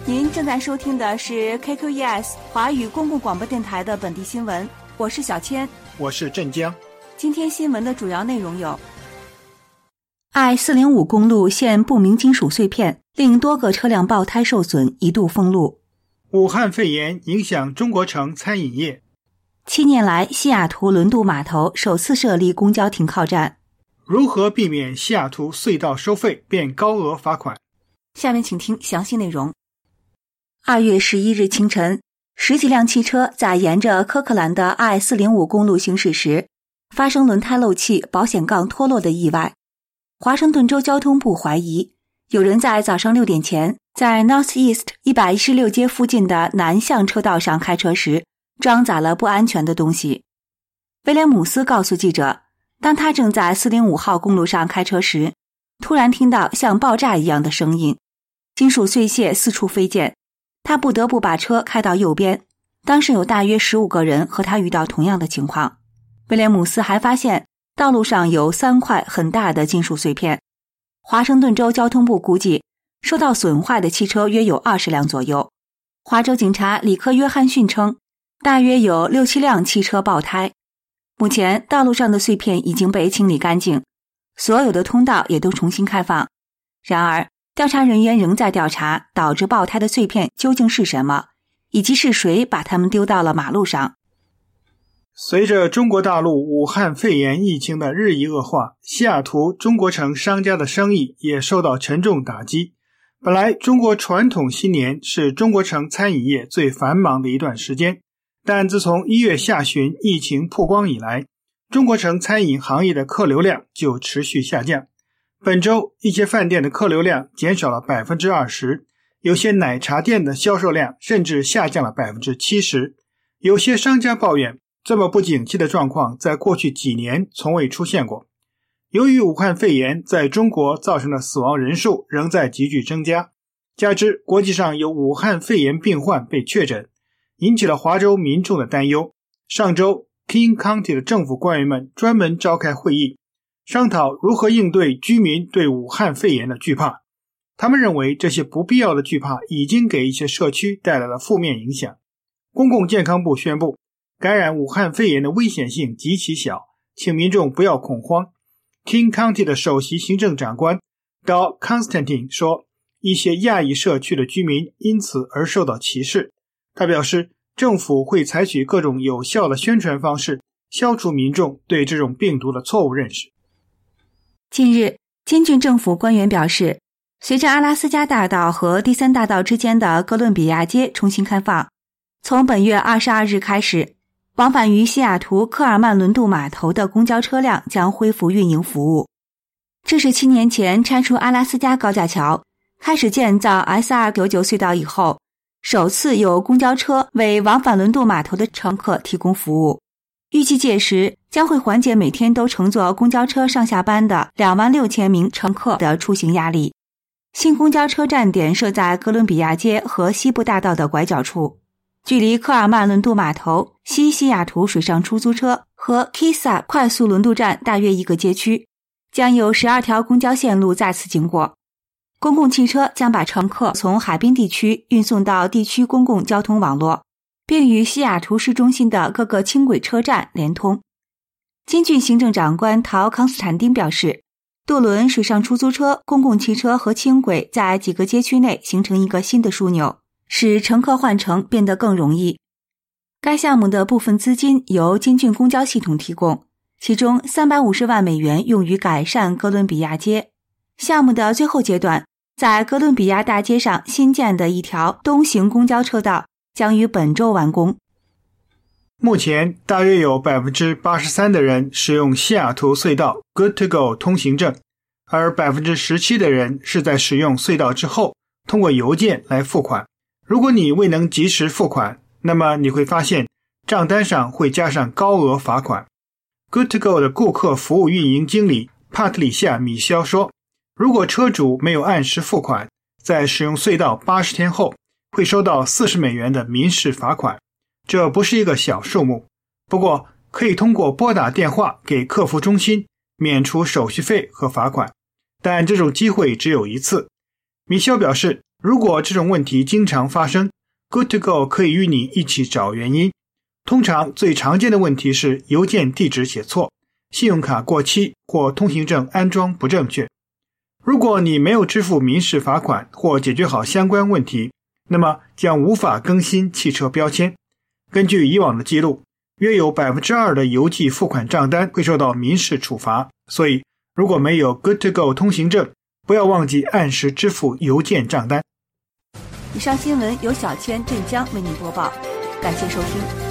您正在收听的是 KQES 华语公共广播电台的本地新闻，我是小千， 我是镇江。 今天新闻的主要内容有：I-405公路现不明金属碎片，令多个车辆爆胎受损，一度封路； 武汉肺炎影响中国城餐饮业 ；7年来，西雅图轮渡码头首次设立公交停靠站； 如何避免西雅图隧道收费变高额罚款？ 下面请听详细内容。2月11日清晨，10几辆汽车在沿着科克兰的 I-405公路行驶时，发生轮胎漏气、保险杠脱落的意外。华盛顿州交通部怀疑，有人在早上6点前，在 Northeast 116街附近的南向车道上开车时，装载了不安全的东西。威廉姆斯告诉记者，当他正在405号公路上开车时，突然听到像爆炸一样的声音，金属碎屑四处飞溅，他不得不把车开到右边。当时有大约15个人和他遇到同样的情况。威廉姆斯还发现道路上有3块很大的金属碎片。华盛顿州交通部估计，受到损坏的汽车约有20辆左右。华州警察里克·约翰逊称，大约有6-7辆汽车爆胎。目前道路上的碎片已经被清理干净，所有的通道也都重新开放。然而调查人员仍在调查导致爆胎的碎片究竟是什么，以及是谁把它们丢到了马路上。 随着中国大陆武汉肺炎疫情的日益恶化，西雅图中国城商家的生意也受到沉重打击。本来中国传统新年是中国城餐饮业最繁忙的一段时间，但自从1月下旬疫情曝光以来，中国城餐饮行业的客流量就持续下降。本周一些饭店的客流量减少了 20%， 有些奶茶店的销售量甚至下降了 70%。 有些商家抱怨，这么不景气的状况在过去几年从未出现过。由于武汉肺炎在中国造成的死亡人数仍在急剧增加，加之国际上有武汉肺炎病患被确诊，引起了华州民众的担忧。上周 King County 的政府官员们专门召开会议，商讨如何应对居民对武汉肺炎的惧怕。他们认为这些不必要的惧怕已经给一些社区带来了负面影响。公共健康部宣布，感染武汉肺炎的危险性极其小，请民众不要恐慌。King County 的首席行政长官 Doug Constantine 说，一些亚裔社区的居民因此而受到歧视。他表示，政府会采取各种有效的宣传方式，消除民众对这种病毒的错误认识。 近日，金郡政府官员表示，随着阿拉斯加大道和第3大道之间的哥伦比亚街重新开放，从本月22日开始，往返于西雅图科尔曼轮渡码头的公交车辆将恢复运营服务。这是7年前拆除阿拉斯加高架桥，开始建造 SR99 隧道以后，首次有公交车为往返轮渡码头的乘客提供服务。预计届时将会缓解每天都乘坐公交车上下班的26000名乘客的出行压力。新公交车站点设在哥伦比亚街和西部大道的拐角处，距离科尔曼轮渡码头、西雅图水上出租车和 Kisa 快速轮渡站大约1个街区，将有12条公交线路在此经过。公共汽车将把乘客从海滨地区运送到地区公共交通网络，并与西雅图市中心的各个轻轨车站连通。金郡行政长官陶康斯坦丁表示，渡轮、水上出租车、公共汽车和轻轨在几个街区内形成一个新的枢纽，使乘客换乘变得更容易。该项目的部分资金由金郡公交系统提供，其中350万美元用于改善哥伦比亚街。项目的最后阶段，在哥伦比亚大街上新建的一条东行公交车道将于本周完工。 目前大约有 83% 的人使用西雅图隧道 Good to Go 通行证，而 17% 的人是在使用隧道之后通过邮件来付款。如果你未能及时付款，那么你会发现账单上会加上高额罚款。Good to Go 的顾客服务运营经理帕特里夏·米肖说，如果车主没有按时付款，在使用隧道80天后会收到40美元的民事罚款。这不是一个小数目，不过可以通过拨打电话给客服中心免除手续费和罚款，但这种机会只有一次。米肖表示， 如果这种问题经常发生， Good to Go 可以与你一起找原因。通常最常见的问题是邮件地址写错、信用卡过期或通行证安装不正确。如果你没有支付民事罚款或解决好相关问题，那么将无法更新汽车标签。根据以往的记录，约有 2% 的邮寄付款账单会受到民事处罚，所以如果没有 Good to Go 通行证，不要忘记按时支付邮件账单。 以上新闻由小千、镇江为您播报，感谢收听。